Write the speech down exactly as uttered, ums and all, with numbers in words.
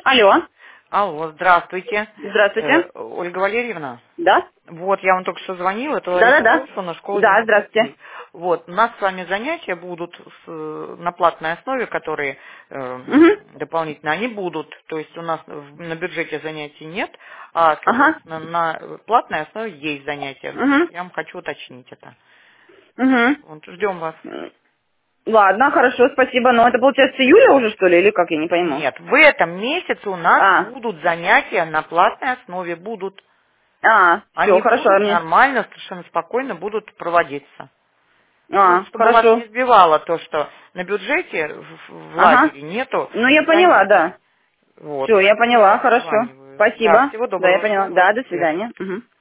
Алло. Алло, здравствуйте. Здравствуйте. Э, Ольга Валерьевна. Да? Вот, я вам только что звонила, это Лариса Да-да-да. Толстовна, школа Да, детских здравствуйте. детей. Вот, у нас с вами занятия будут с, э, на платной основе, которые э, Угу. дополнительно, они будут. То есть у нас в- на бюджете занятий нет, а, Ага. соответственно, на платной основе есть занятия. Угу. Я вам хочу уточнить это. Угу. Вот, ждем вас. Ладно, хорошо, спасибо. Но это получается июля уже, что ли, или как, я не пойму? Нет, в этом месяце у нас А, будут занятия на платной основе, будут. а, все, Они хорошо, а будут мне... нормально, совершенно спокойно будут проводиться. Ну, А, чтобы вас хорошо. не сбивало то, что на бюджете в, в Ага. лагере нету Ну, я поняла, занятий. да. Вот, Все, я поэтому я поняла, вам хорошо. названиваю. Да, Спасибо. всего Да, я доброго, поняла. жду вас Да, в до четверг. свидания. Угу.